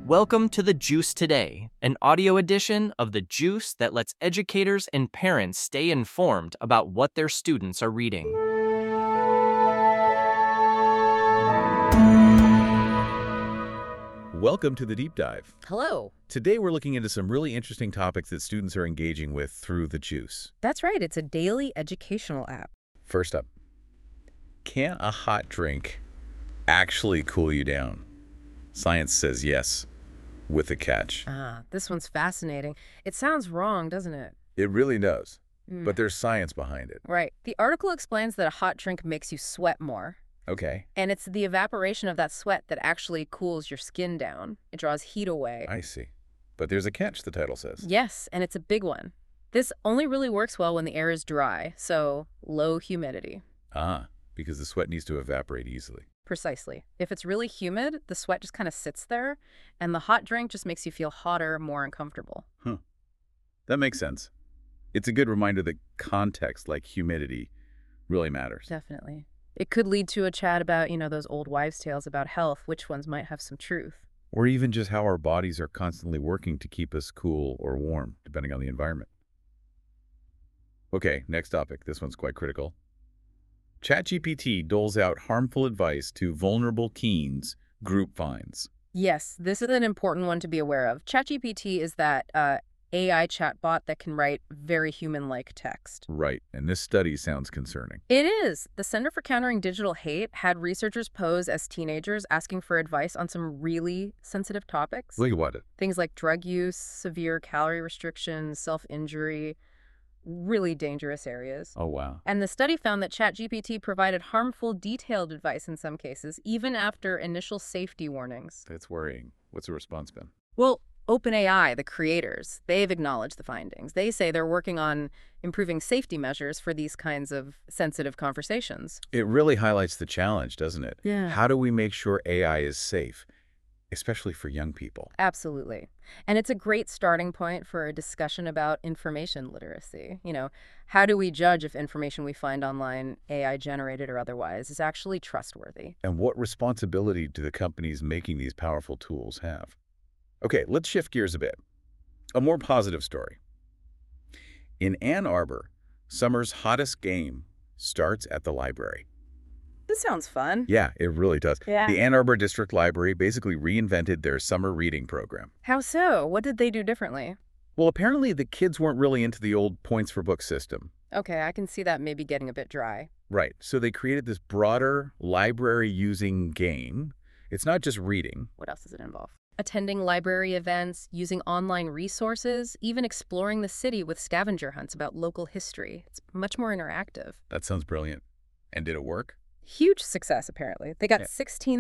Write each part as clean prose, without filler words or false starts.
Welcome to The Juice Today, an audio edition of The Juice that lets educators and parents stay informed about what their students are reading. Welcome to the Deep Dive. Hello. Today we're looking into some really interesting topics that students are engaging with through The Juice. That's right, it's a daily educational app. First up, can a hot drink actually cool you down? Science says yes, with a catch. This one's fascinating. It sounds wrong, doesn't it? It really does, but there's science behind it. Right. The article explains that a hot drink makes you sweat more. Okay. And it's the evaporation of that sweat that actually cools your skin down. It draws heat away. I see. But there's a catch, the title says. Yes, and it's a big one. This only really works well when the air is dry, so low humidity. Because the sweat needs to evaporate easily. Precisely. If it's really humid, the sweat just kind of sits there, and the hot drink just makes you feel hotter, more uncomfortable. That makes sense. It's a good reminder that context, like humidity, really matters. Definitely. It could lead to a chat about, those old wives' tales about health, which ones might have some truth. Or even just how our bodies are constantly working to keep us cool or warm, depending on the environment. Okay, next topic. This one's quite critical. ChatGPT doles out harmful advice to vulnerable teens, group finds. Yes, this is an important one to be aware of. ChatGPT is that AI chatbot that can write very human-like text. Right, and this study sounds concerning. It is. The Center for Countering Digital Hate had researchers pose as teenagers asking for advice on some really sensitive topics. Like what? Things like drug use, severe calorie restrictions, self-injury, really dangerous areas. Oh, wow. And the study found that ChatGPT provided harmful, detailed advice in some cases, even after initial safety warnings. That's worrying. What's the response been? Well, OpenAI, the creators, they've acknowledged the findings. They say they're working on improving safety measures for these kinds of sensitive conversations. It really highlights the challenge, doesn't it? Yeah. How do we make sure AI is safe, especially for young people? Absolutely. And it's a great starting point for a discussion about information literacy. How do we judge if information we find online, AI generated or otherwise, is actually trustworthy? And what responsibility do the companies making these powerful tools have? Okay, let's shift gears a bit. A more positive story. In Ann Arbor, summer's hottest game starts at the library. This sounds fun. Yeah, it really does. Yeah. The Ann Arbor District Library basically reinvented their summer reading program. How so? What did they do differently? Well, apparently the kids weren't really into the old points for book system. Okay, I can see that maybe getting a bit dry. Right, so they created this broader library-using game. It's not just reading. What else does it involve? Attending library events, using online resources, even exploring the city with scavenger hunts about local history. It's much more interactive. That sounds brilliant. And did it work? Huge success, apparently. They got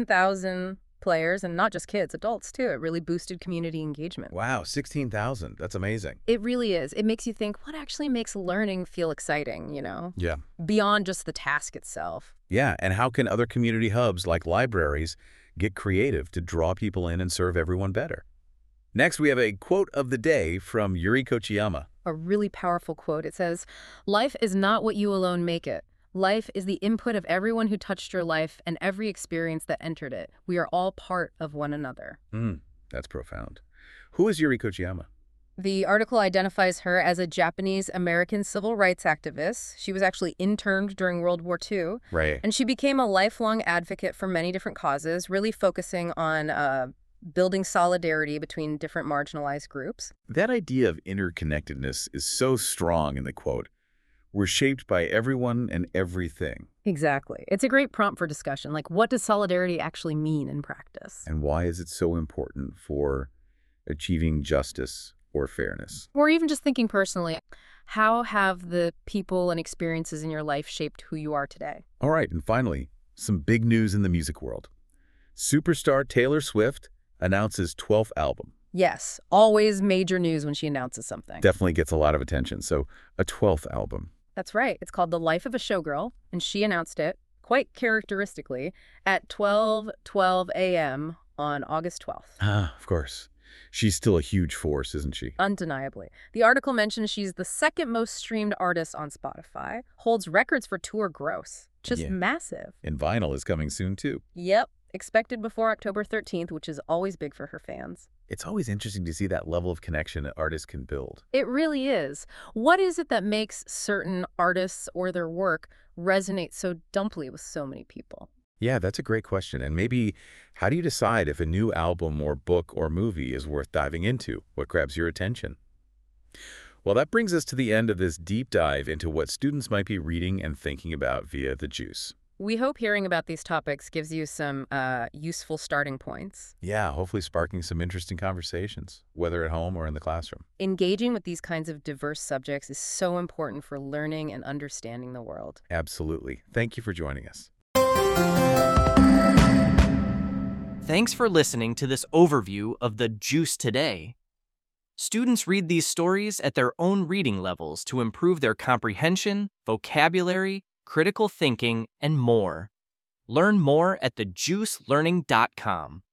16,000 players, and not just kids, adults, too. It really boosted community engagement. Wow, 16,000. That's amazing. It really is. It makes you think, what actually makes learning feel exciting, Yeah. Beyond just the task itself. Yeah, and how can other community hubs like libraries get creative to draw people in and serve everyone better? Next, we have a quote of the day from Yuri Kochiyama. A really powerful quote. It says, "Life is not what you alone make it. Life is the input of everyone who touched your life and every experience that entered it. We are all part of one another." That's profound. Who is Yuri Kochiyama? The article identifies her as a Japanese-American civil rights activist. She was actually interned during World War II. Right. And she became a lifelong advocate for many different causes, really focusing on building solidarity between different marginalized groups. That idea of interconnectedness is so strong in the quote. We're shaped by everyone and everything. Exactly. It's a great prompt for discussion. Like, what does solidarity actually mean in practice? And why is it so important for achieving justice or fairness? Or even just thinking personally, how have the people and experiences in your life shaped who you are today? All right, and finally, some big news in the music world. Superstar Taylor Swift announces 12th album. Yes, always major news when she announces something. Definitely gets a lot of attention. So a 12th album. That's right. It's called The Life of a Showgirl, and she announced it, quite characteristically, at 12:12 a.m. on August 12th. Of course. She's still a huge force, isn't she? Undeniably. The article mentions she's the second most streamed artist on Spotify, holds records for tour gross. Just massive. And vinyl is coming soon, too. Yep. expected before October 13th, which is always big for her fans. It's always interesting to see that level of connection that artists can build. It really is. What is it that makes certain artists or their work resonate so deeply with so many people? Yeah, that's a great question. And maybe how do you decide if a new album or book or movie is worth diving into? What grabs your attention? Well, that brings us to the end of this deep dive into what students might be reading and thinking about via the Juice. We hope hearing about these topics gives you some useful starting points. Yeah, hopefully sparking some interesting conversations, whether at home or in the classroom. Engaging with these kinds of diverse subjects is so important for learning and understanding the world. Absolutely. Thank you for joining us. Thanks for listening to this overview of the Juice Today. Students read these stories at their own reading levels to improve their comprehension, vocabulary, critical thinking, and more. Learn more at thejuicelearning.com.